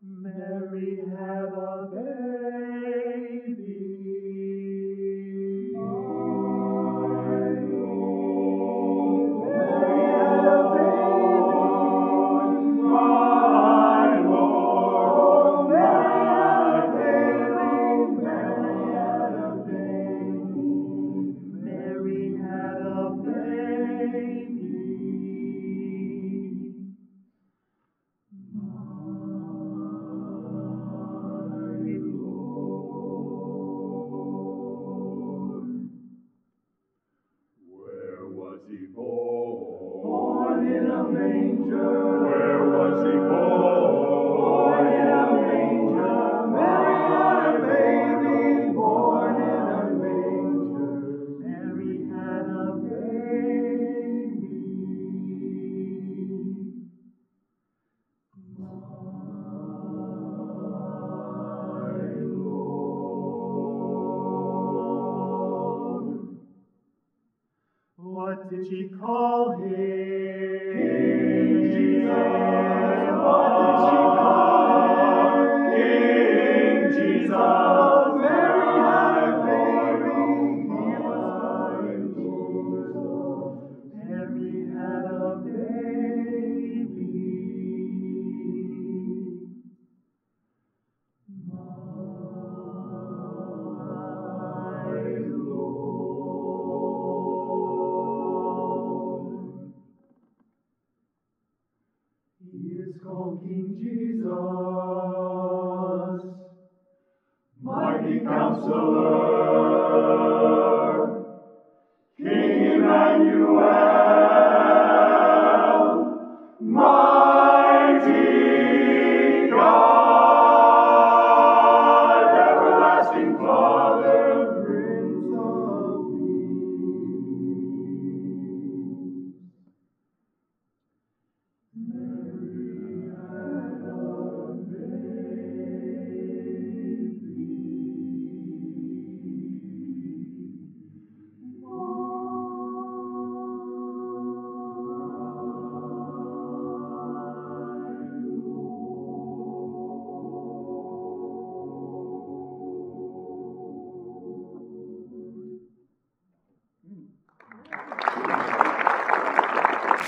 Mary had a baby. My Lord. Mary had a baby. My Lord. Mary had a baby. Mary had a baby. Mary had a baby. Where was he born? Born in a manger. Where was he born? Born in a manger. Mary had a baby. Born in a manger. Mary had a baby. My Lord. What did she call him? King Jesus. What did she call him? King Jesus. Mary had a baby. He was My called Jesus. Mary had a baby. My Lord. He is called King Jesus, mighty Counselor, King Emmanuel, my